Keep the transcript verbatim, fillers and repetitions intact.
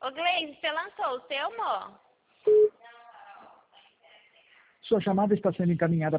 Ô, Gleise, você lançou o seu, amor? Sua chamada está sendo encaminhada